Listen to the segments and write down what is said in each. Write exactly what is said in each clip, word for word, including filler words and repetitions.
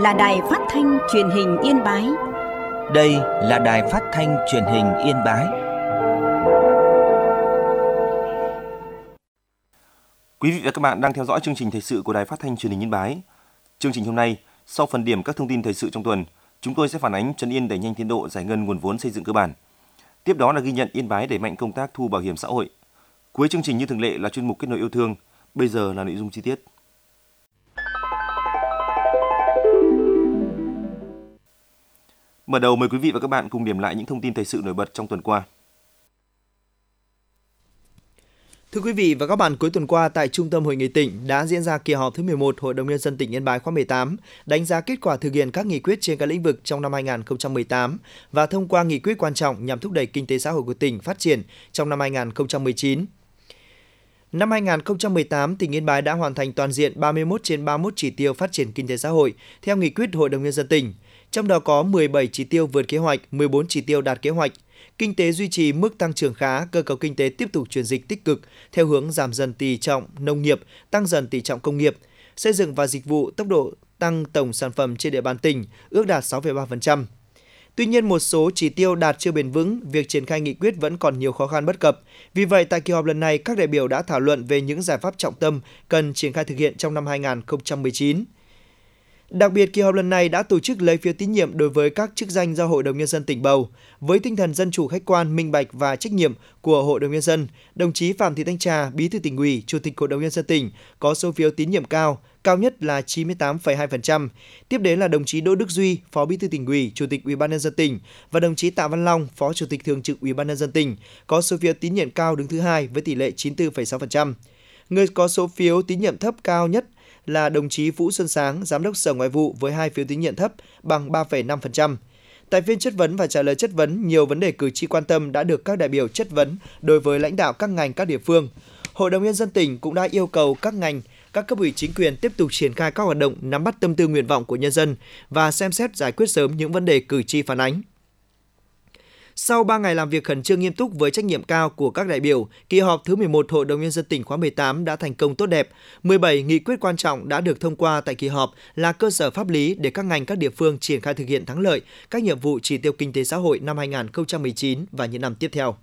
là Đài Phát thanh Truyền hình Yên Bái. Đây là Đài Phát thanh Truyền hình Yên Bái. Quý vị và các bạn đang theo dõi chương trình thời sự của Đài Phát thanh Truyền hình Yên Bái. Chương trình hôm nay, sau phần điểm các thông tin thời sự trong tuần, chúng tôi sẽ phản ánh Trấn Yên đẩy nhanh tiến độ giải ngân nguồn vốn xây dựng cơ bản. Tiếp đó là ghi nhận Yên Bái đẩy mạnh công tác thu bảo hiểm xã hội. Cuối chương trình như thường lệ là chuyên mục Kết nối yêu thương. Bây giờ là nội dung chi tiết. Mở đầu mời quý vị và các bạn cùng điểm lại những thông tin thời sự nổi bật trong tuần qua. Thưa quý vị và các bạn, cuối tuần qua tại Trung tâm Hội nghị tỉnh đã diễn ra kỳ họp thứ mười một Hội đồng Nhân dân tỉnh Yên Bái khóa mười tám, đánh giá kết quả thực hiện các nghị quyết trên các lĩnh vực trong năm hai nghìn không trăm mười tám và thông qua nghị quyết quan trọng nhằm thúc đẩy kinh tế xã hội của tỉnh phát triển trong năm hai nghìn không trăm mười chín. Năm hai nghìn không trăm mười tám, tỉnh Yên Bái đã hoàn thành toàn diện ba mươi mốt trên ba mươi mốt chỉ tiêu phát triển kinh tế xã hội theo nghị quyết Hội đồng Nhân dân tỉnh. Trong đó có mười bảy chỉ tiêu vượt kế hoạch, mười bốn chỉ tiêu đạt kế hoạch. Kinh tế duy trì mức tăng trưởng khá, cơ cấu kinh tế tiếp tục chuyển dịch tích cực theo hướng giảm dần tỷ trọng nông nghiệp, tăng dần tỷ trọng công nghiệp. Xây dựng và dịch vụ tốc độ tăng tổng sản phẩm trên địa bàn tỉnh ước đạt sáu phẩy ba phần trăm. Tuy nhiên, một số chỉ tiêu đạt chưa bền vững, việc triển khai nghị quyết vẫn còn nhiều khó khăn bất cập. Vì vậy, tại kỳ họp lần này, các đại biểu đã thảo luận về những giải pháp trọng tâm cần triển khai thực hiện trong năm hai nghìn không trăm mười chín. Đặc biệt, kỳ họp lần này đã tổ chức lấy phiếu tín nhiệm đối với các chức danh do Hội đồng Nhân dân tỉnh bầu. Với tinh thần dân chủ khách quan, minh bạch và trách nhiệm của Hội đồng Nhân dân, đồng chí Phạm Thị Thanh Trà, Bí thư Tỉnh ủy, Chủ tịch Hội đồng Nhân dân tỉnh có số phiếu tín nhiệm cao, cao nhất là chín mươi tám phẩy hai phần trăm. Tiếp đến là đồng chí Đỗ Đức Duy, Phó Bí thư Tỉnh ủy, Chủ tịch Ủy ban Nhân dân tỉnh và đồng chí Tạ Văn Long, Phó Chủ tịch Thường trực Ủy ban Nhân dân tỉnh có số phiếu tín nhiệm cao đứng thứ hai với tỷ lệ chín mươi tư phẩy sáu phần trăm. Người có số phiếu tín nhiệm thấp cao nhất là đồng chí Vũ Xuân Sáng, Giám đốc Sở Ngoại vụ với hai phiếu tín nhiệm thấp bằng ba phẩy năm phần trăm. Tại phiên chất vấn và trả lời chất vấn, nhiều vấn đề cử tri quan tâm đã được các đại biểu chất vấn đối với lãnh đạo các ngành các địa phương. Hội đồng Nhân dân tỉnh cũng đã yêu cầu các ngành, các cấp ủy chính quyền tiếp tục triển khai các hoạt động nắm bắt tâm tư nguyện vọng của nhân dân và xem xét giải quyết sớm những vấn đề cử tri phản ánh. Sau ba ngày làm việc khẩn trương nghiêm túc với trách nhiệm cao của các đại biểu, kỳ họp thứ mười một Hội đồng Nhân dân tỉnh khóa mười tám đã thành công tốt đẹp. mười bảy nghị quyết quan trọng đã được thông qua tại kỳ họp là cơ sở pháp lý để các ngành các địa phương triển khai thực hiện thắng lợi các nhiệm vụ chỉ tiêu kinh tế xã hội năm hai nghìn không trăm mười chín và những năm tiếp theo.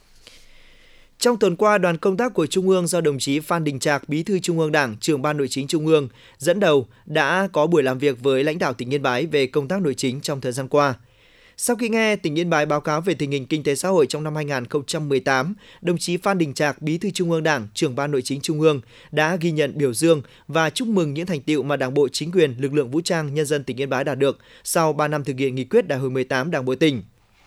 Trong tuần qua, đoàn công tác của Trung ương do đồng chí Phan Đình Trạc, Bí thư Trung ương Đảng, Trưởng ban Nội chính Trung ương dẫn đầu đã có buổi làm việc với lãnh đạo tỉnh Yên Bái về công tác nội chính trong thời gian qua. Sau khi nghe tỉnh Yên Bái báo cáo về tình hình kinh tế xã hội trong năm hai nghìn không trăm mười tám, đồng chí Phan Đình Trạc, Bí thư Trung ương Đảng, Trưởng ban Nội chính Trung ương đã ghi nhận, biểu dương và chúc mừng những thành tựu mà Đảng bộ, chính quyền, lực lượng vũ trang, nhân dân tỉnh Yên Bái đạt được sau ba năm thực hiện nghị quyết Đại hội mười tám Đảng bộ tỉnh.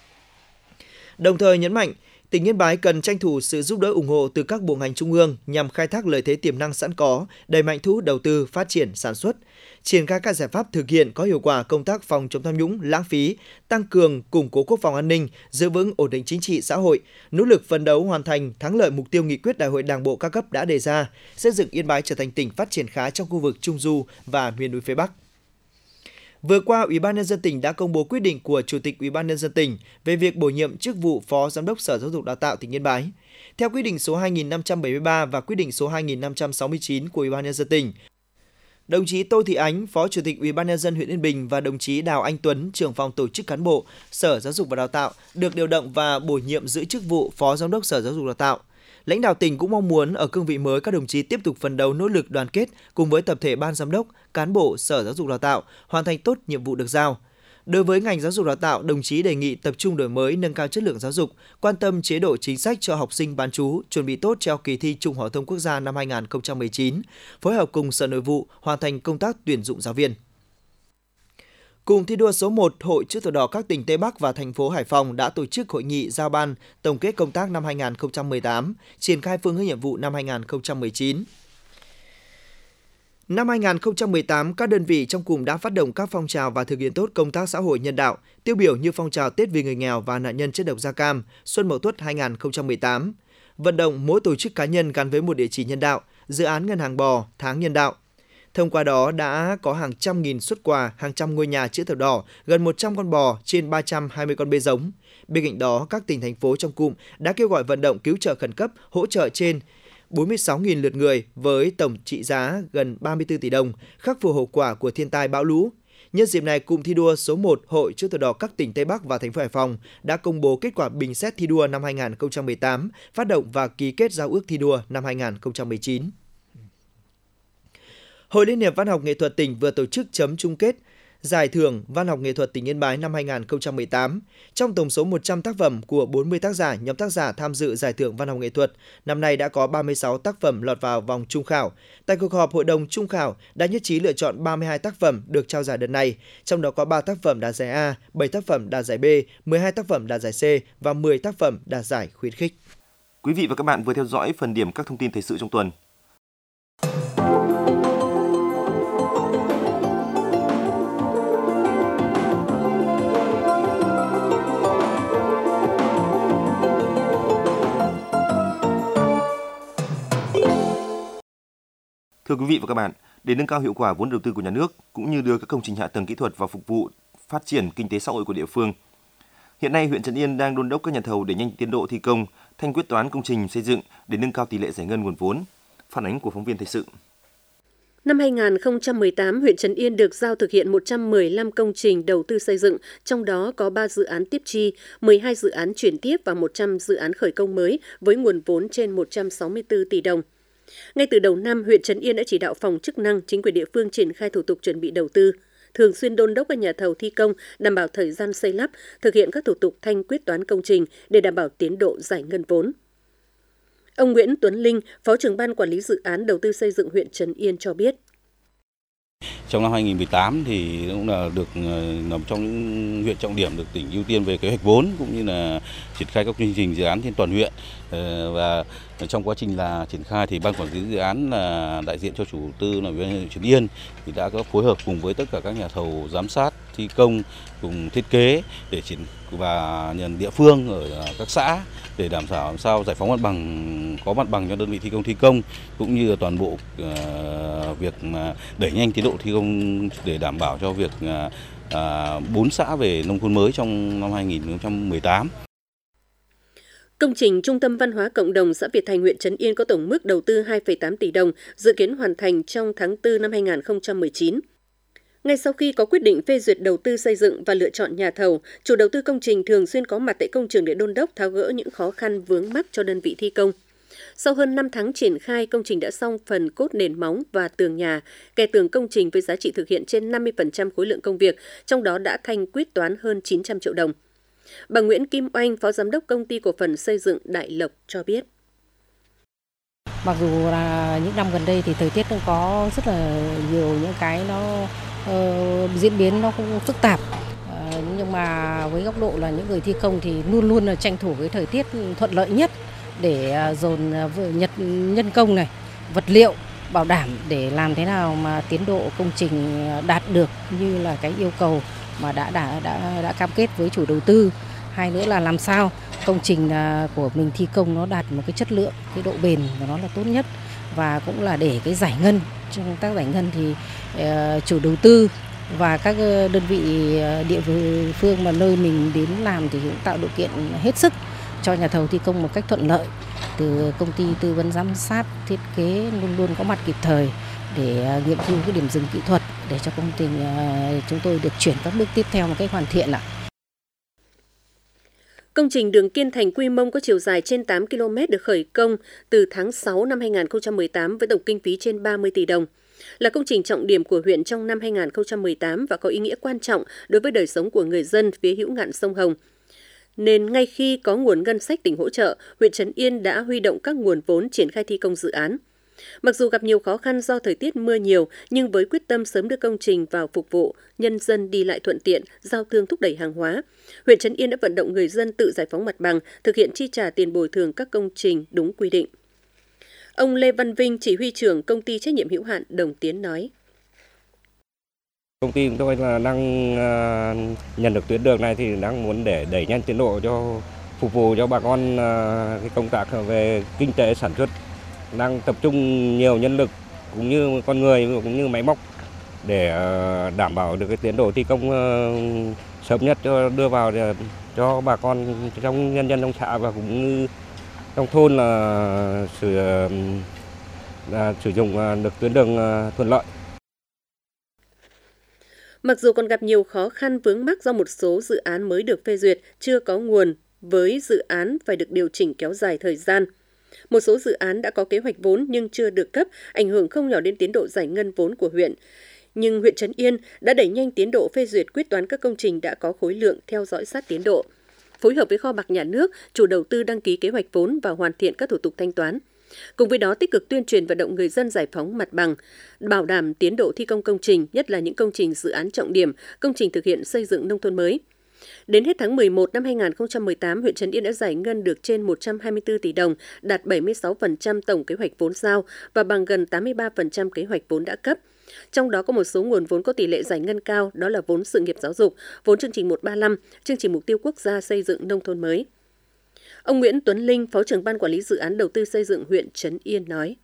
Đồng thời nhấn mạnh, tỉnh Yên Bái cần tranh thủ sự giúp đỡ ủng hộ từ các bộ ngành trung ương nhằm khai thác lợi thế tiềm năng sẵn có, đẩy mạnh thu hút đầu tư, phát triển sản xuất, triển khai các giải pháp thực hiện có hiệu quả công tác phòng chống tham nhũng, lãng phí, tăng cường củng cố quốc phòng an ninh, giữ vững ổn định chính trị xã hội, nỗ lực phấn đấu hoàn thành thắng lợi mục tiêu nghị quyết Đại hội Đảng bộ các cấp đã đề ra, xây dựng Yên Bái trở thành tỉnh phát triển khá trong khu vực Trung du và miền núi phía Bắc. Vừa qua, Ủy ban Nhân dân tỉnh đã công bố quyết định của Chủ tịch Ủy ban Nhân dân tỉnh về việc bổ nhiệm chức vụ Phó Giám đốc Sở Giáo dục Đào tạo tỉnh Yên Bái. Theo quyết định số hai nghìn năm trăm bảy mươi ba và quyết định số hai nghìn năm trăm sáu mươi chín của Ủy ban Nhân dân tỉnh, đồng chí Tô Thị Ánh, Phó Chủ tịch Ủy ban Nhân dân huyện Yên Bình và đồng chí Đào Anh Tuấn, Trưởng phòng Tổ chức Cán bộ Sở Giáo dục và Đào tạo được điều động và bổ nhiệm giữ chức vụ Phó Giám đốc Sở Giáo dục Đào tạo. Lãnh đạo tỉnh cũng mong muốn ở cương vị mới các đồng chí tiếp tục phấn đấu nỗ lực đoàn kết cùng với tập thể ban giám đốc, cán bộ Sở Giáo dục Đào tạo hoàn thành tốt nhiệm vụ được giao. Đối với ngành giáo dục đào tạo, đồng chí đề nghị tập trung đổi mới, nâng cao chất lượng giáo dục, quan tâm chế độ chính sách cho học sinh bán trú, chuẩn bị tốt cho kỳ thi Trung học phổ thông quốc gia năm hai nghìn không trăm mười chín, phối hợp cùng Sở Nội vụ hoàn thành công tác tuyển dụng giáo viên. Cụm thi đua số một, Hội Chữ thập đỏ các tỉnh Tây Bắc và thành phố Hải Phòng đã tổ chức hội nghị giao ban tổng kết công tác năm hai nghìn không trăm mười tám, triển khai phương hướng nhiệm vụ năm hai nghìn không trăm mười chín. Năm hai nghìn không trăm mười tám, các đơn vị trong cụm đã phát động các phong trào và thực hiện tốt công tác xã hội nhân đạo, tiêu biểu như phong trào Tết vì người nghèo và nạn nhân chất độc da cam, Xuân Mậu Tuất hai nghìn không trăm mười tám, vận động mỗi tổ chức cá nhân gắn với một địa chỉ nhân đạo, dự án ngân hàng bò, tháng nhân đạo. Thông qua đó đã có hàng trăm nghìn suất quà, hàng trăm ngôi nhà chữ thập đỏ, gần một trăm con bò, trên ba trăm hai mươi con bê giống. Bên cạnh đó, các tỉnh, thành phố trong cụm đã kêu gọi vận động cứu trợ khẩn cấp, hỗ trợ trên bốn mươi sáu nghìn lượt người với tổng trị giá gần ba mươi tư tỷ đồng, khắc phục hậu quả của thiên tai bão lũ. Nhân dịp này, cụm thi đua số một Hội Chữ thập đỏ các tỉnh Tây Bắc và thành phố Hải Phòng đã công bố kết quả bình xét thi đua năm hai nghìn không trăm mười tám, phát động và ký kết giao ước thi đua năm hai nghìn không trăm mười chín. Hội Liên hiệp Văn học Nghệ thuật tỉnh vừa tổ chức chấm chung kết Giải thưởng Văn học Nghệ thuật tỉnh Yên Bái năm hai nghìn không trăm mười tám. Trong tổng số một trăm tác phẩm của bốn mươi tác giả, nhóm tác giả tham dự Giải thưởng Văn học Nghệ thuật, năm nay đã có ba mươi sáu tác phẩm lọt vào vòng chung khảo. Tại cuộc họp, Hội đồng chung khảo đã nhất trí lựa chọn ba mươi hai tác phẩm được trao giải đợt này, trong đó có ba tác phẩm đạt giải A, bảy tác phẩm đạt giải B, mười hai tác phẩm đạt giải C và mười tác phẩm đạt giải khuyến khích. Quý vị và các bạn vừa theo dõi phần điểm các thông tin thời sự trong tuần. Thưa quý vị và các bạn, để nâng cao hiệu quả vốn đầu tư của nhà nước cũng như đưa các công trình hạ tầng kỹ thuật vào phục vụ phát triển kinh tế xã hội của địa phương, hiện nay huyện Trấn Yên đang đôn đốc các nhà thầu đẩy nhanh tiến độ thi công, thanh quyết toán công trình xây dựng để nâng cao tỷ lệ giải ngân nguồn vốn. Phản ánh của phóng viên thời sự. Năm hai nghìn không trăm mười tám, huyện Trấn Yên được giao thực hiện một trăm mười lăm công trình đầu tư xây dựng, trong đó có ba dự án tiếp chi, mười hai dự án chuyển tiếp và một trăm dự án khởi công mới với nguồn vốn trên một trăm sáu mươi tư tỷ đồng. Ngay từ đầu năm, huyện Trấn Yên đã chỉ đạo phòng chức năng, chính quyền địa phương triển khai thủ tục chuẩn bị đầu tư, thường xuyên đôn đốc các nhà thầu thi công đảm bảo thời gian xây lắp, thực hiện các thủ tục thanh quyết toán công trình để đảm bảo tiến độ giải ngân vốn. Ông Nguyễn Tuấn Linh, Phó trưởng ban quản lý dự án đầu tư xây dựng huyện Trấn Yên cho biết. Trong năm hai nghìn không trăm mười tám thì cũng là được nằm trong những huyện trọng điểm được tỉnh ưu tiên về kế hoạch vốn cũng như là triển khai các chương trình dự án trên toàn huyện. Và trong quá trình là triển khai thì ban quản lý dự án là đại diện cho chủ tư là huyện Trấn Yên thì đã có phối hợp cùng với tất cả các nhà thầu giám sát thi công cùng thiết kế để triển và nhận địa phương ở các xã để đảm bảo làm sao giải phóng mặt bằng, có mặt bằng cho đơn vị thi công thi công cũng như là toàn bộ uh, việc mà đẩy nhanh tiến độ thi công để đảm bảo cho việc bốn uh, xã về nông thôn mới trong năm hai nghìn không trăm mười tám. Công trình Trung tâm Văn hóa Cộng đồng xã Việt Thành, huyện Trấn Yên có tổng mức đầu tư hai phẩy tám tỷ đồng, dự kiến hoàn thành trong tháng tư năm hai nghìn không trăm mười chín. Ngay sau khi có quyết định phê duyệt đầu tư xây dựng và lựa chọn nhà thầu, chủ đầu tư công trình thường xuyên có mặt tại công trường để đôn đốc tháo gỡ những khó khăn vướng mắc cho đơn vị thi công. Sau hơn năm tháng triển khai, công trình đã xong phần cốt nền móng và tường nhà, kè tường công trình với giá trị thực hiện trên năm mươi phần trăm khối lượng công việc, trong đó đã thanh quyết toán hơn chín trăm triệu đồng. Bà Nguyễn Kim Oanh, Phó Giám đốc Công ty Cổ phần Xây dựng Đại Lộc cho biết. Mặc dù là những năm gần đây thì thời tiết cũng có rất là nhiều những cái nó uh, diễn biến nó cũng phức tạp. Uh, nhưng mà với góc độ là những người thi công thì luôn luôn là tranh thủ cái thời tiết thuận lợi nhất để uh, dồn uh, nhật nhân công này, vật liệu bảo đảm để làm thế nào mà tiến độ công trình đạt được như là cái yêu cầu mà đã đã đã đã cam kết với chủ đầu tư. Hai nữa là làm sao công trình của mình thi công nó đạt một cái chất lượng, cái độ bền của nó là tốt nhất, và cũng là để cái giải ngân. Trong công tác giải ngân thì uh, chủ đầu tư và các đơn vị địa phương mà nơi mình đến làm thì cũng tạo điều kiện hết sức cho nhà thầu thi công một cách thuận lợi. Từ công ty tư vấn giám sát thiết kế luôn luôn có mặt kịp thời để uh, nghiệm thu cái điểm dừng kỹ thuật để cho công trình uh, chúng tôi được chuyển các bước tiếp theo một cách hoàn thiện ạ. Công trình đường Kiên Thành Quy Mông có chiều dài trên tám ki lô mét được khởi công từ tháng sáu năm hai nghìn không trăm mười tám với tổng kinh phí trên ba mươi tỷ đồng. Là công trình trọng điểm của huyện trong năm hai nghìn không trăm mười tám và có ý nghĩa quan trọng đối với đời sống của người dân phía hữu ngạn sông Hồng. Nên ngay khi có nguồn ngân sách tỉnh hỗ trợ, huyện Trấn Yên đã huy động các nguồn vốn triển khai thi công dự án. Mặc dù gặp nhiều khó khăn do thời tiết mưa nhiều, nhưng với quyết tâm sớm đưa công trình vào phục vụ, nhân dân đi lại thuận tiện, giao thương thúc đẩy hàng hóa, huyện Trấn Yên đã vận động người dân tự giải phóng mặt bằng, thực hiện chi trả tiền bồi thường các công trình đúng quy định. Ông Lê Văn Vinh, chỉ huy trưởng công ty trách nhiệm hữu hạn Đồng Tiến nói. Công ty chúng tôi là đang uh, nhận được tuyến đường này thì đang muốn để đẩy nhanh tiến độ cho phục vụ cho bà con uh, cái công tác về kinh tế sản xuất, đang tập trung nhiều nhân lực cũng như con người cũng như máy móc để uh, đảm bảo được cái tiến độ thi công uh, sớm nhất cho đưa vào để, cho bà con trong nhân dân trong xã và cũng như trong thôn là sử là sử dụng được tuyến đường uh, thuận lợi. Mặc dù còn gặp nhiều khó khăn vướng mắc do một số dự án mới được phê duyệt chưa có nguồn, với dự án phải được điều chỉnh kéo dài thời gian. Một số dự án đã có kế hoạch vốn nhưng chưa được cấp, ảnh hưởng không nhỏ đến tiến độ giải ngân vốn của huyện. Nhưng huyện Trấn Yên đã đẩy nhanh tiến độ phê duyệt quyết toán các công trình đã có khối lượng, theo dõi sát tiến độ, phối hợp với kho bạc nhà nước, chủ đầu tư đăng ký kế hoạch vốn và hoàn thiện các thủ tục thanh toán. Cùng với đó, tích cực tuyên truyền vận động người dân giải phóng mặt bằng, bảo đảm tiến độ thi công công trình, nhất là những công trình dự án trọng điểm, công trình thực hiện xây dựng nông thôn mới. Đến hết tháng mười một năm hai nghìn không trăm mười tám, huyện Trấn Yên đã giải ngân được trên một trăm hai mươi tư tỷ đồng, đạt bảy mươi sáu phần trăm tổng kế hoạch vốn giao và bằng gần tám mươi ba phần trăm kế hoạch vốn đã cấp. Trong đó có một số nguồn vốn có tỷ lệ giải ngân cao, đó là vốn sự nghiệp giáo dục, vốn chương trình một ba năm, chương trình mục tiêu quốc gia xây dựng nông thôn mới. Ông Nguyễn Tuấn Linh, Phó trưởng Ban Quản lý Dự án Đầu tư xây dựng huyện Trấn Yên nói.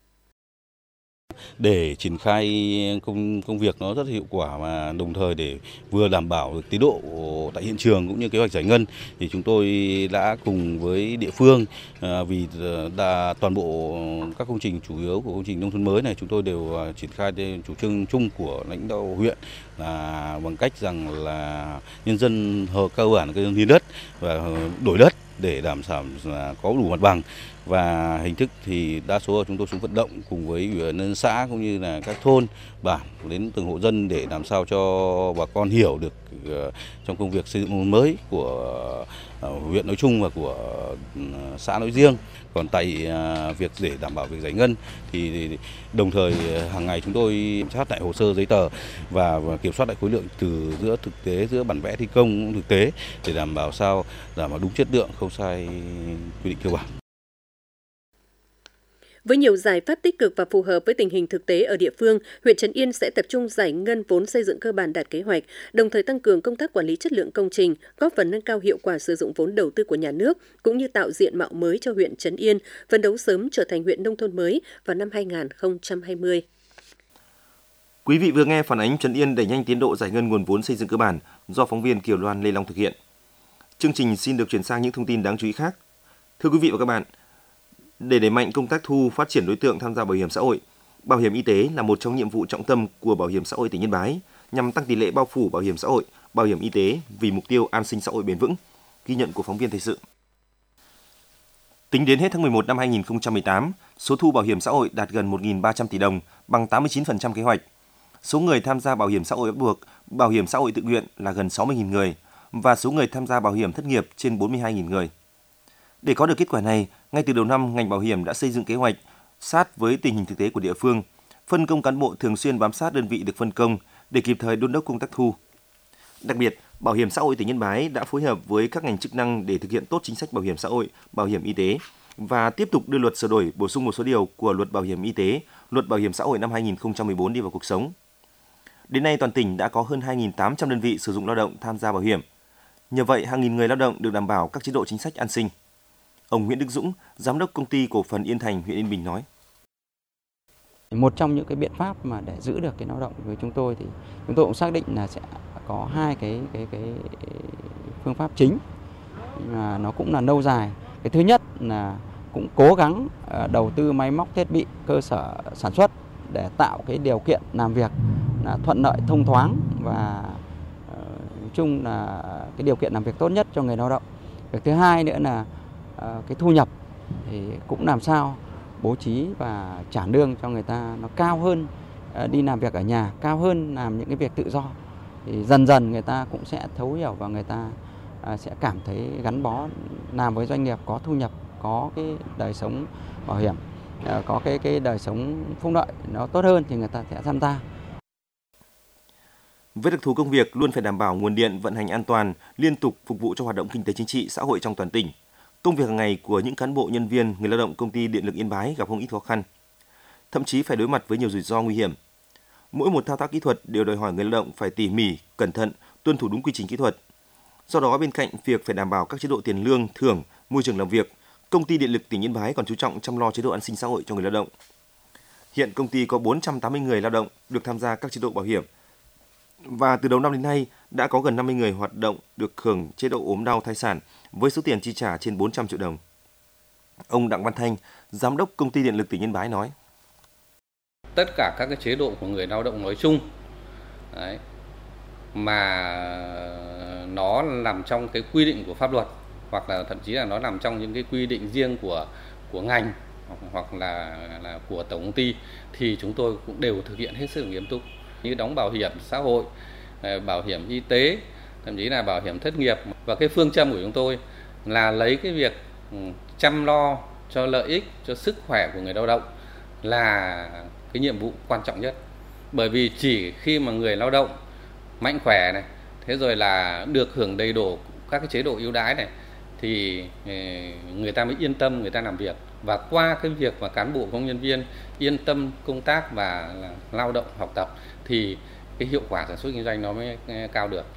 Để triển khai công công việc nó rất hiệu quả và đồng thời để vừa đảm bảo được tiến độ tại hiện trường cũng như kế hoạch giải ngân thì chúng tôi đã cùng với địa phương, vì đã toàn bộ các công trình chủ yếu của công trình nông thôn mới này chúng tôi đều triển khai chủ trương chung của lãnh đạo huyện là bằng cách rằng là nhân dân hờ cơ bản cái hiến đất và đổi đất để đảm bảo là có đủ mặt bằng. Và hình thức thì đa số chúng tôi xuống vận động cùng với ủy ban nhân dân xã cũng như là các thôn bản đến từng hộ dân để làm sao cho bà con hiểu được trong công việc xây dựng nông thôn mới của huyện nói chung và của xã nói riêng. Còn tại việc để đảm bảo việc giải ngân thì đồng thời hàng ngày chúng tôi sát lại hồ sơ giấy tờ và kiểm soát lại khối lượng từ giữa thực tế, giữa bản vẽ thi công thực tế để đảm bảo sao đảm bảo đúng chất lượng, không sai quy định cơ bản. Với nhiều giải pháp tích cực và phù hợp với tình hình thực tế ở địa phương, huyện Trấn Yên sẽ tập trung giải ngân vốn xây dựng cơ bản đạt kế hoạch, đồng thời tăng cường công tác quản lý chất lượng công trình, góp phần nâng cao hiệu quả sử dụng vốn đầu tư của nhà nước, cũng như tạo diện mạo mới cho huyện Trấn Yên, phấn đấu sớm trở thành huyện nông thôn mới vào năm hai nghìn không trăm hai mươi. Quý vị vừa nghe phản ánh Trấn Yên đẩy nhanh tiến độ giải ngân nguồn vốn xây dựng cơ bản do phóng viên Kiều Loan Lê Long thực hiện. Chương trình xin được chuyển sang những thông tin đáng chú ý khác. Thưa quý vị và các bạn, để đẩy mạnh công tác thu, phát triển đối tượng tham gia bảo hiểm xã hội, bảo hiểm y tế là một trong nhiệm vụ trọng tâm của Bảo hiểm xã hội tỉnh Yên Bái nhằm tăng tỷ lệ bao phủ bảo hiểm xã hội, bảo hiểm y tế vì mục tiêu an sinh xã hội bền vững. Ghi nhận của phóng viên thời sự. Tính đến hết tháng mười một năm hai nghìn không trăm mười tám, số thu bảo hiểm xã hội đạt gần một nghìn ba trăm tỷ đồng, bằng tám mươi chín phần trăm kế hoạch. Số người tham gia bảo hiểm xã hội bắt buộc, bảo hiểm xã hội tự nguyện là gần sáu mươi nghìn người và số người tham gia bảo hiểm thất nghiệp trên bốn mươi hai nghìn người. Để có được kết quả này, ngay từ đầu năm, ngành bảo hiểm đã xây dựng kế hoạch sát với tình hình thực tế của địa phương, phân công cán bộ thường xuyên bám sát đơn vị được phân công để kịp thời đôn đốc công tác thu. Đặc biệt, Bảo hiểm xã hội tỉnh Yên Bái đã phối hợp với các ngành chức năng để thực hiện tốt chính sách bảo hiểm xã hội, bảo hiểm y tế và tiếp tục đưa luật sửa đổi bổ sung một số điều của Luật Bảo hiểm y tế, Luật Bảo hiểm xã hội năm hai nghìn không trăm mười bốn đi vào cuộc sống. Đến nay, toàn tỉnh đã có hơn hai nghìn tám trăm đơn vị sử dụng lao động tham gia bảo hiểm. Nhờ vậy, hàng nghìn người lao động được đảm bảo các chế độ chính sách an sinh. Ông Nguyễn Đức Dũng, Giám đốc Công ty Cổ phần Yên Thành, huyện Yên Bình nói. Một trong những cái biện pháp mà để giữ được cái lao động với chúng tôi thì chúng tôi cũng xác định là sẽ có hai cái cái cái phương pháp chính mà nó cũng là lâu dài. Cái thứ nhất là cũng cố gắng đầu tư máy móc thiết bị cơ sở sản xuất để tạo cái điều kiện làm việc là thuận lợi, thông thoáng và nói chung là cái điều kiện làm việc tốt nhất cho người lao động. Việc thứ hai nữa là cái thu nhập thì cũng làm sao bố trí và trả lương cho người ta nó cao hơn đi làm việc ở nhà, cao hơn làm những cái việc tự do. Thì dần dần người ta cũng sẽ thấu hiểu và người ta sẽ cảm thấy gắn bó làm với doanh nghiệp có thu nhập, có cái đời sống bảo hiểm, có cái cái đời sống phúc lợi nó tốt hơn thì người ta sẽ tham gia. Với đặc thù công việc luôn phải đảm bảo nguồn điện vận hành an toàn, liên tục phục vụ cho hoạt động kinh tế chính trị, xã hội trong toàn tỉnh. Công việc hàng ngày của những cán bộ, nhân viên, người lao động công ty Điện lực Yên Bái gặp không ít khó khăn, thậm chí phải đối mặt với nhiều rủi ro nguy hiểm. Mỗi một thao tác kỹ thuật đều đòi hỏi người lao động phải tỉ mỉ, cẩn thận, tuân thủ đúng quy trình kỹ thuật. Do đó, bên cạnh việc phải đảm bảo các chế độ tiền lương, thưởng, môi trường làm việc, công ty Điện lực tỉnh Yên Bái còn chú trọng chăm lo chế độ an sinh xã hội cho người lao động. Hiện công ty có bốn trăm tám mươi người lao động được tham gia các chế độ bảo hiểm. Và từ đầu năm đến nay đã có gần năm mươi người hoạt động được hưởng chế độ ốm đau thai sản với số tiền chi trả trên bốn trăm triệu đồng. Ông Đặng Văn Thanh, Giám đốc Công ty Điện lực tỉnh Yên Bái nói. Tất cả các cái chế độ của người lao động nói chung đấy, mà nó nằm trong cái quy định của pháp luật, hoặc là thậm chí là nó nằm trong những cái quy định riêng của của ngành hoặc là là của tổng công ty, thì chúng tôi cũng đều thực hiện hết sức nghiêm túc, như đóng bảo hiểm xã hội, bảo hiểm y tế, thậm chí là bảo hiểm thất nghiệp. Và cái phương châm của chúng tôi là lấy cái việc chăm lo cho lợi ích, cho sức khỏe của người lao động là cái nhiệm vụ quan trọng nhất. Bởi vì chỉ khi mà người lao động mạnh khỏe này, thế rồi là được hưởng đầy đủ các cái chế độ ưu đãi này, thì người ta mới yên tâm người ta làm việc. Và qua cái việc mà cán bộ công nhân viên yên tâm công tác và lao động học tập thì cái hiệu quả sản xuất kinh doanh nó mới cao được.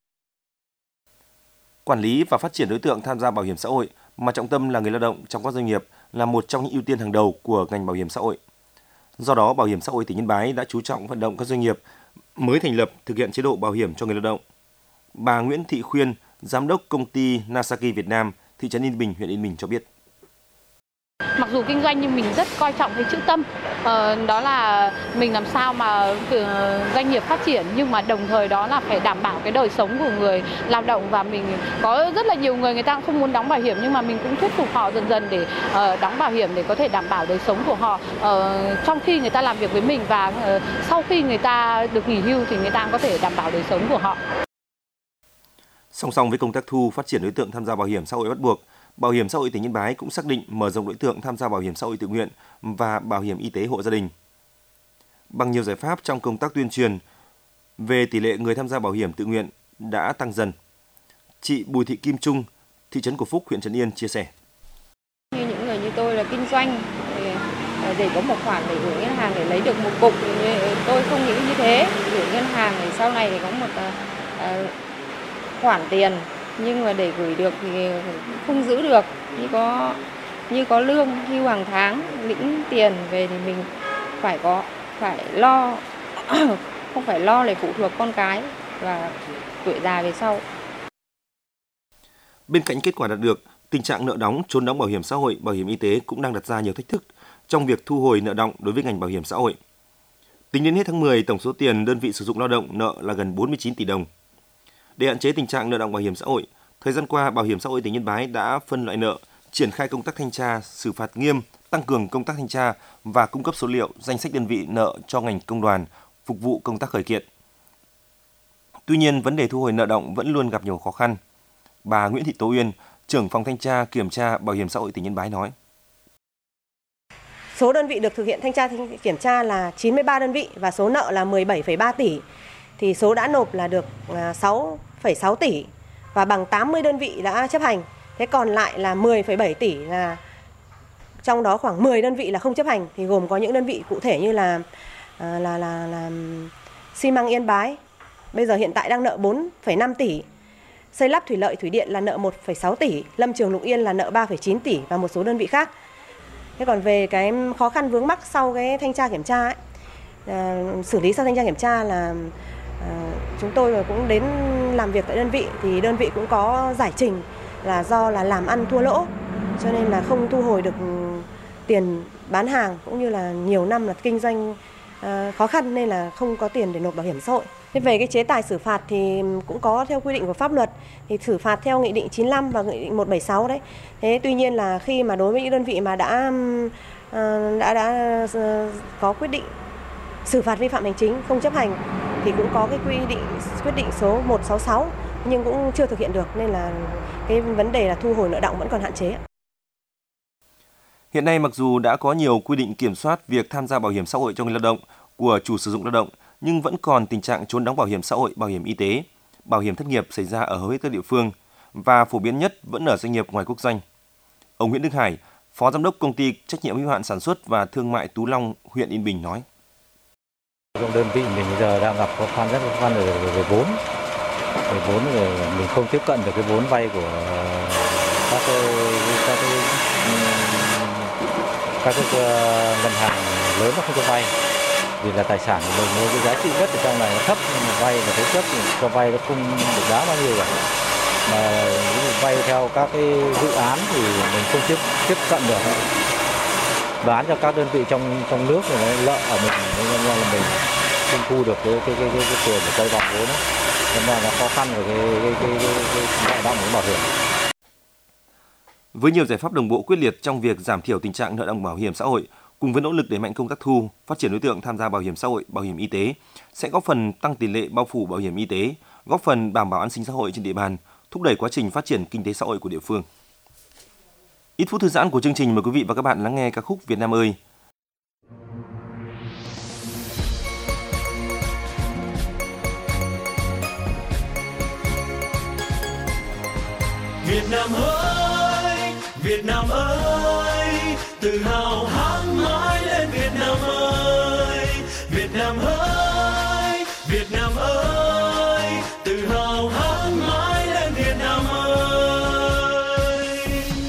Quản lý và phát triển đối tượng tham gia bảo hiểm xã hội mà trọng tâm là người lao động trong các doanh nghiệp là một trong những ưu tiên hàng đầu của ngành bảo hiểm xã hội. Do đó, Bảo hiểm xã hội tỉnh Yên Bái đã chú trọng vận động các doanh nghiệp mới thành lập thực hiện chế độ bảo hiểm cho người lao động. Bà Nguyễn Thị Khuyên, giám đốc công ty Nasaki Việt Nam, thị trấn Yên Bình, huyện Yên Bình cho biết. Mặc dù kinh doanh nhưng mình rất coi trọng cái chữ tâm, ờ, đó là mình làm sao mà doanh nghiệp phát triển, nhưng mà đồng thời đó là phải đảm bảo cái đời sống của người lao động. Và mình có rất là nhiều người người ta không muốn đóng bảo hiểm, nhưng mà mình cũng thuyết phục họ dần dần để uh, đóng bảo hiểm để có thể đảm bảo đời sống của họ uh, trong khi người ta làm việc với mình, và uh, sau khi người ta được nghỉ hưu thì người ta có thể đảm bảo đời sống của họ. Song song với công tác thu phát triển đối tượng tham gia bảo hiểm xã hội bắt buộc, Bảo hiểm xã hội tỉnh Yên Bái cũng xác định mở rộng đối tượng tham gia bảo hiểm xã hội tự nguyện và bảo hiểm y tế hộ gia đình. Bằng nhiều giải pháp trong công tác tuyên truyền về tỷ lệ người tham gia bảo hiểm tự nguyện đã tăng dần. Chị Bùi Thị Kim Trung, thị trấn Cổ Phúc, huyện Trấn Yên chia sẻ. Như những người như tôi là kinh doanh, để có một khoản để gửi ngân hàng để lấy được một cục, tôi không nghĩ như thế. Gửi ngân hàng thì sau này thì có một khoản tiền, nhưng mà để gửi được thì không giữ được. Như có như có lương hưu hàng tháng, lĩnh tiền về thì mình phải có phải lo không phải lo để phụ thuộc con cái và tuổi già về sau. Bên cạnh kết quả đạt được, tình trạng nợ đóng, trốn đóng bảo hiểm xã hội, bảo hiểm y tế cũng đang đặt ra nhiều thách thức trong việc thu hồi nợ đọng đối với ngành bảo hiểm xã hội. Tính đến hết tháng mười, tổng số tiền đơn vị sử dụng lao động nợ là gần bốn mươi chín tỷ đồng. Để hạn chế tình trạng nợ đọng bảo hiểm xã hội, thời gian qua, Bảo hiểm xã hội tỉnh Yên Bái đã phân loại nợ, triển khai công tác thanh tra, xử phạt nghiêm, tăng cường công tác thanh tra và cung cấp số liệu, danh sách đơn vị nợ cho ngành công đoàn, phục vụ công tác khởi kiện. Tuy nhiên, vấn đề thu hồi nợ đọng vẫn luôn gặp nhiều khó khăn. Bà Nguyễn Thị Tố Uyên, trưởng phòng thanh tra kiểm tra Bảo hiểm xã hội tỉnh Yên Bái nói. Số đơn vị được thực hiện thanh tra kiểm tra là chín mươi ba đơn vị và số nợ là mười bảy phẩy ba tỷ. Thì số đã nộp là được sáu phẩy sáu tỷ và bằng tám mươi đơn vị đã chấp hành. Thế còn lại là mười phẩy bảy tỷ, là trong đó khoảng mười đơn vị là không chấp hành, thì gồm có những đơn vị cụ thể như là là là, là, là xi măng Yên Bái bây giờ hiện tại đang nợ bốn phẩy năm tỷ, xây lắp thủy lợi thủy điện là nợ một phẩy sáu tỷ, Lâm Trường Lục Yên là nợ ba phẩy chín tỷ và một số đơn vị khác. Thế còn về cái khó khăn vướng mắc sau cái thanh tra kiểm tra ấy, à, xử lý sau thanh tra kiểm tra là à, chúng tôi cũng đến làm việc tại đơn vị thì đơn vị cũng có giải trình là do là làm ăn thua lỗ cho nên là không thu hồi được tiền bán hàng, cũng như là nhiều năm là kinh doanh à, khó khăn nên là không có tiền để nộp bảo hiểm xã hội. Thế về cái chế tài xử phạt thì cũng có theo quy định của pháp luật, thì xử phạt theo nghị định chín mươi lăm và nghị định một trăm bảy mươi sáu đấy. Thế tuy nhiên là khi mà đối với những đơn vị mà đã đã đã có quyết định xử phạt vi phạm hành chính không chấp hành thì cũng có cái quy định quyết định số một trăm sáu mươi sáu nhưng cũng chưa thực hiện được, nên là cái vấn đề là thu hồi nợ đọng vẫn còn hạn chế. Hiện nay mặc dù đã có nhiều quy định kiểm soát việc tham gia bảo hiểm xã hội cho người lao động của chủ sử dụng lao động, nhưng vẫn còn tình trạng trốn đóng bảo hiểm xã hội, bảo hiểm y tế, bảo hiểm thất nghiệp xảy ra ở hầu hết các địa phương và phổ biến nhất vẫn ở doanh nghiệp ngoài quốc doanh. Ông Nguyễn Đức Hải, Phó Giám đốc Công ty Trách nhiệm hữu hạn Sản xuất và Thương mại Tú Long, huyện Yên Bình nói. Trong đơn vị mình bây giờ đang gặp khó khăn rất khó khăn về, về, về vốn. Về vốn thì mình không tiếp cận được cái vốn vay của các cái, các cái, các cái ngân hàng lớn nó không cho vay. Vì là tài sản của mình, cái giá trị đất ở trong này nó thấp, nhưng mà vay và thế chấp thì cho vay nó không được đáng bao nhiêu cả. Mà vay theo các cái dự án thì mình không tiếp tiếp cận được. Bán cho các đơn vị trong trong nước thì nó lợi ở mình, nên là mình không thu được cái cái cái cái, cái tiền để quay vòng vốn. Nên là nó khó khăn về cái cái cái cái, cái hoạt động của bảo hiểm. Với nhiều giải pháp đồng bộ quyết liệt trong việc giảm thiểu tình trạng nợ động bảo hiểm xã hội, cùng với nỗ lực đẩy mạnh công tác thu, phát triển đối tượng tham gia bảo hiểm xã hội, bảo hiểm y tế, sẽ góp phần tăng tỷ lệ bao phủ bảo hiểm y tế, góp phần đảm bảo an sinh xã hội trên địa bàn, thúc đẩy quá trình phát triển kinh tế xã hội của địa phương. Ít phút thư giãn của chương trình, mời quý vị và các bạn lắng nghe ca khúc Việt Nam ơi. Việt Nam ơi, Việt Nam ơi, tự hào hát mãi lên Việt Nam ơi, Việt Nam ơi, Việt Nam ơi, tự hào hát mãi lên Việt Nam ơi.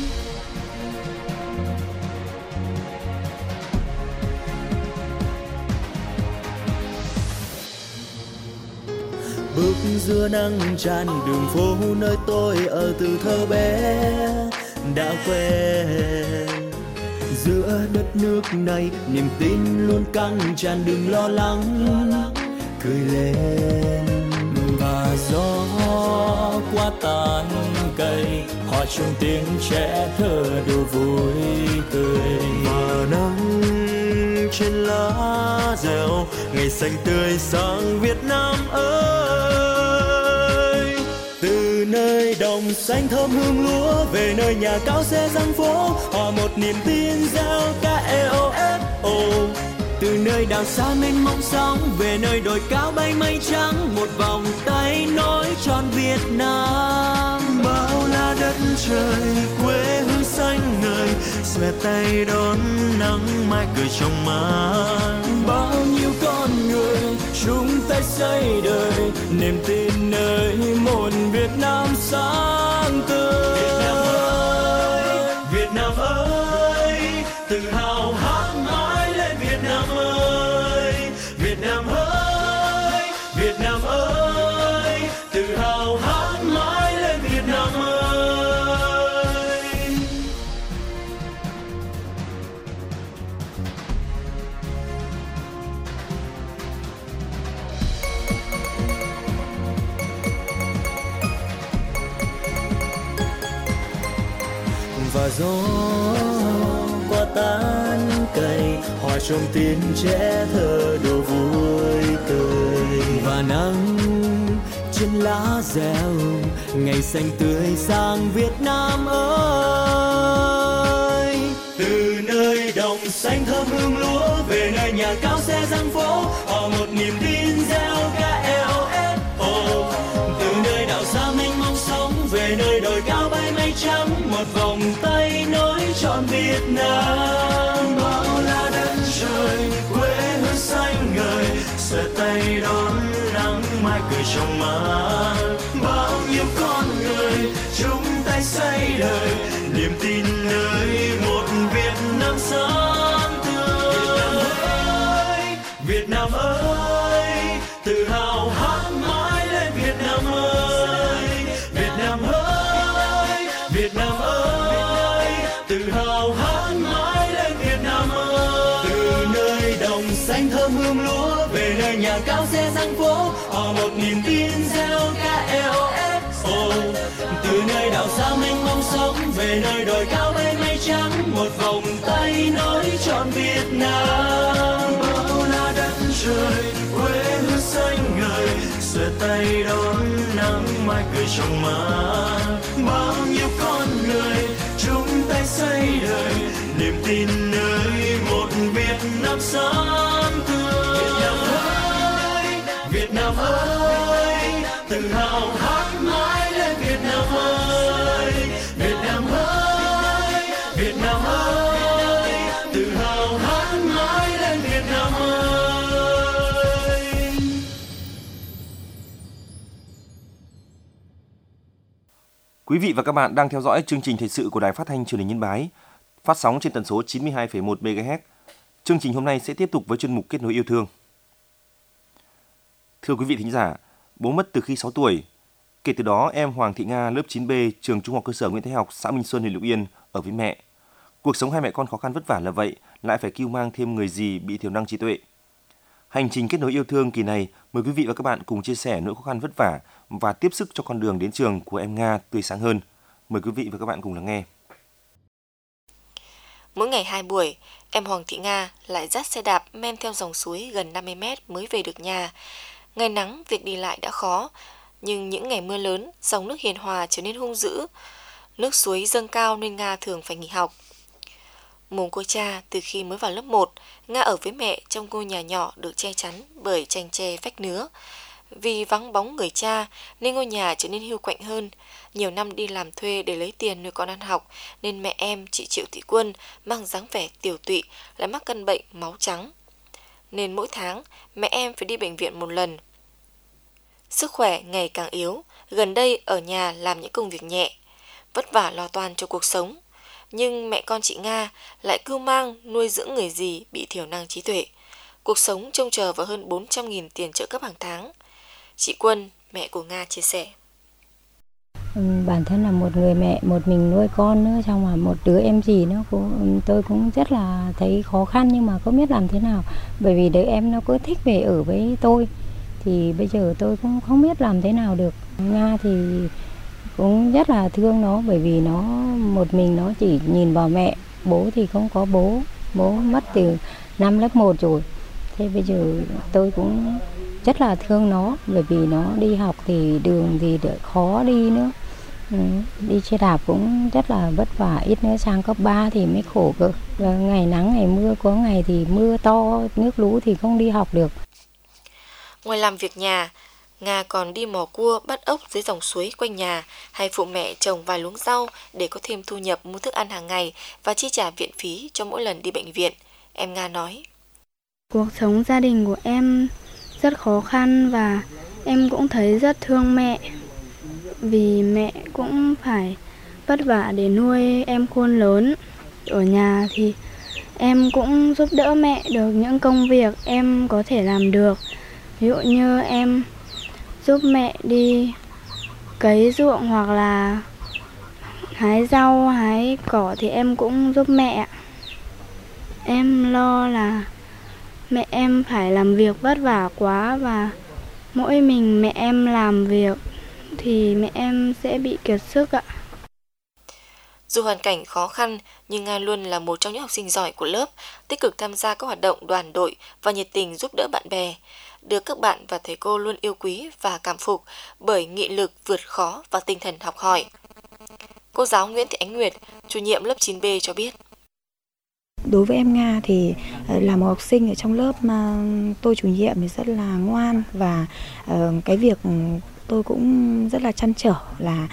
Bước giữa nắng tràn đường phố nơi tôi ở từ thơ bé đã quen. Giữa đất nước này niềm tin luôn căng tràn, đừng lo lắng, cười lên. Và gió qua tán cây hòa chung tiếng trẻ thơ đùa vui cười. Và nắng trên lá reo ngày xanh tươi sáng Việt Nam ơi. Từ nơi đồng xanh thơm hương lúa về nơi nhà cao xe răng phố, hòa một niềm tin reo ca e o ét o. Từ nơi đảo xa mênh mông sóng về nơi đồi cao bay mây trắng, một vòng tay nối tròn Việt Nam. Bao la đất trời quê hương xanh ngời, xòe tay đón nắng mai cười trong mát. Bao nhiêu con người chúng ta xây đời niềm tin nơi một Việt Nam sáng tươi. Việt Nam ơi, Việt Nam ơi, tự hào hát mãi lên Việt Nam ơi, Việt Nam ơi, Việt Nam ơi, tự hào hát mãi lên Việt Nam ơi. Và gió qua tán cây hòa trong tiếng trẻ thơ đùa vui cười. Và nắng trên lá reo ngày xanh tươi sang Việt Nam ơi. Từ nơi đồng xanh thơm hương lúa về nơi nhà cao xe răng phố, hòa một niềm tin reo ca e o ét o. Từ nơi đảo xa mênh mông sóng về nơi đồi cao bay mây trắng, một vòng tay nối trọn Việt Nam. Bao la đất trời quê hương xanh ngời, xòe tay đón nắng mai cười trong mát. Bao nhiêu con người chung tay xây đời niềm tin nơi một Việt Nam sáng tươi. Việt Nam ơi, Việt Nam ơi, tự hào hát mãi lên Việt Nam ơi, Việt Nam ơi, Việt Nam ơi, tự hào hát mãi lên Việt Nam ơi. Từ nơi đồng xanh thơm hương lúa về nơi nhà cao xe răng phố, hòa một niềm tin reo ca e o ét o. Từ nơi đảo xa mênh mông sóng về nơi đồi cao bay mây trắng, một vòng tay nối trọn Việt Nam. Bao la đất trời quê hương xanh ngời, xòe tay đón nắng mai cười trong mát. Bao nhiêu con người chung tay xây đời niềm tin nơi một Việt Nam sáng tươi. Việt Nam ơi, Việt Nam ơi, tự hào hát mãi lên Việt Nam ơi, Việt Nam ơi, Việt Nam ơi, tự hào hát mãi lên Việt Nam ơi. Quý vị và các bạn đang theo dõi chương trình thời sự của Đài Phát thanh Truyền hình Yên Bái, phát sóng trên tần số chín mươi hai phẩy một mê ga héc. Chương trình hôm nay sẽ tiếp tục với chuyên mục Kết nối yêu thương. Thưa quý vị thính giả, bố mất từ khi sáu tuổi. Kể từ đó, em Hoàng Thị Nga, lớp chín B, trường Trung học cơ sở Nguyễn Thái Học, xã Minh Xuân, huyện Lục Yên, ở với mẹ. Cuộc sống hai mẹ con khó khăn vất vả là vậy, lại phải cưu mang thêm người dì bị thiểu năng trí tuệ. Hành trình kết nối yêu thương kỳ này, mời quý vị và các bạn cùng chia sẻ nỗi khó khăn vất vả và tiếp sức cho con đường đến trường của em Nga tươi sáng hơn. Mời quý vị và các bạn cùng lắng nghe. Mỗi ngày hai buổi, em Hoàng Thị Nga lại dắt xe đạp men theo dòng suối gần năm mươi mét mới về được nhà. Ngày nắng, việc đi lại đã khó, nhưng những ngày mưa lớn, dòng nước hiền hòa trở nên hung dữ. Nước suối dâng cao nên Nga thường phải nghỉ học. Mồ côi cha, từ khi mới vào lớp một, Nga ở với mẹ trong ngôi nhà nhỏ được che chắn bởi tranh tre vách nứa. Vì vắng bóng người cha nên ngôi nhà trở nên hiu quạnh hơn. Nhiều năm đi làm thuê để lấy tiền nuôi con ăn học nên mẹ em, chị Triệu Thị Quân, mang dáng vẻ tiều tụy, lại mắc căn bệnh máu trắng. Nên mỗi tháng mẹ em phải đi bệnh viện một lần. Sức khỏe ngày càng yếu, gần đây ở nhà làm những công việc nhẹ, vất vả lo toan cho cuộc sống. Nhưng mẹ con chị Nga lại cưu mang nuôi dưỡng người dì bị thiểu năng trí tuệ. Cuộc sống trông chờ vào hơn bốn trăm nghìn tiền trợ cấp hàng tháng. Chị Quân, mẹ của Nga chia sẻ. Bản thân là một người mẹ, một mình nuôi con nữa, xong mà một đứa em gì nó cũng, tôi cũng rất là thấy khó khăn nhưng mà không biết làm thế nào. Bởi vì đứa em nó cứ thích về ở với tôi, thì bây giờ tôi cũng không biết làm thế nào được. Nga thì cũng rất là thương nó, bởi vì nó một mình nó chỉ nhìn vào mẹ, bố thì không có bố, bố mất từ năm lớp một rồi. Thế bây giờ tôi cũng rất là thương nó, bởi vì nó đi học thì đường thì đỡ khó đi nữa. Ừ, đi xe đạp cũng rất là vất vả, ít nữa sang cấp ba thì mới khổ cơ. Và ngày nắng ngày mưa, có ngày thì mưa to, nước lũ thì không đi học được. Ngoài làm việc nhà, Nga còn đi mò cua, bắt ốc dưới dòng suối quanh nhà, hay phụ mẹ trồng vài luống rau để có thêm thu nhập mua thức ăn hàng ngày và chi trả viện phí cho mỗi lần đi bệnh viện. Em Nga nói. Cuộc sống gia đình của em rất khó khăn và em cũng thấy rất thương mẹ. Vì mẹ cũng phải vất vả để nuôi em khôn lớn. Ở nhà thì em cũng giúp đỡ mẹ được những công việc em có thể làm được. Ví dụ như em giúp mẹ đi cấy ruộng hoặc là hái rau, hái cỏ thì em cũng giúp mẹ. Em lo là mẹ em phải làm việc vất vả quá và mỗi mình mẹ em làm việc thì mẹ em sẽ bị kiệt sức ạ. Dù hoàn cảnh khó khăn, nhưng Nga luôn là một trong những học sinh giỏi của lớp, tích cực tham gia các hoạt động đoàn đội và nhiệt tình giúp đỡ bạn bè, được các bạn và thầy cô luôn yêu quý và cảm phục bởi nghị lực vượt khó và tinh thần học hỏi. Cô giáo Nguyễn Thị Ánh Nguyệt, chủ nhiệm lớp chín B cho biết. Đối với em Nga thì là một học sinh ở trong lớp mà tôi chủ nhiệm thì rất là ngoan, và cái việc tôi cũng rất là trăn trở là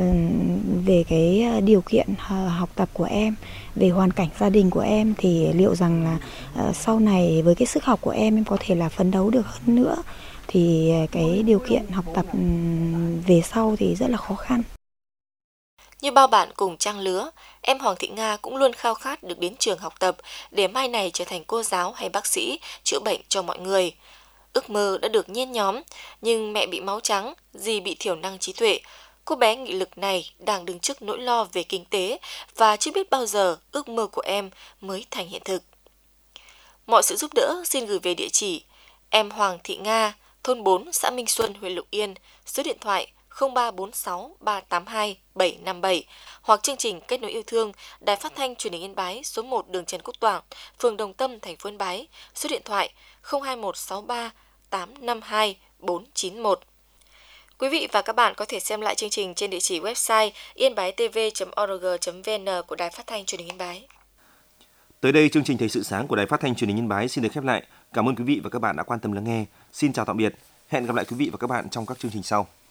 về cái điều kiện học tập của em, về hoàn cảnh gia đình của em, thì liệu rằng là sau này với cái sức học của em em có thể là phấn đấu được hơn nữa, thì cái điều kiện học tập về sau thì rất là khó khăn. Như bao bạn cùng trang lứa, em Hoàng Thị Nga cũng luôn khao khát được đến trường học tập để mai này trở thành cô giáo hay bác sĩ chữa bệnh cho mọi người. Ước mơ đã được nhen nhóm, nhưng mẹ bị máu trắng, dì bị thiểu năng trí tuệ. Cô bé nghị lực này đang đứng trước nỗi lo về kinh tế và chưa biết bao giờ ước mơ của em mới thành hiện thực. Mọi sự giúp đỡ xin gửi về địa chỉ em Hoàng Thị Nga, thôn bốn, xã Minh Xuân, huyện Lục Yên, số điện thoại không ba bốn sáu ba tám hai bảy năm bảy hoặc chương trình Kết nối yêu thương, Đài Phát thanh Truyền hình Yên Bái, số một đường Trần Quốc Toản, phường Đồng Tâm, thành phố Yên Bái, số điện thoại không hai một sáu ba tám năm hai bốn chín một. Quý vị và các bạn có thể xem lại chương trình trên địa chỉ website yên bái t v chấm o r g chấm v n của Đài Phát thanh Truyền hình Yên Bái. Tới đây, chương trình Thời sự sáng của Đài Phát thanh Truyền hình Yên Bái xin được khép lại. Cảm ơn quý vị và các bạn đã quan tâm lắng nghe. Xin chào tạm biệt. Hẹn gặp lại quý vị và các bạn trong các chương trình sau.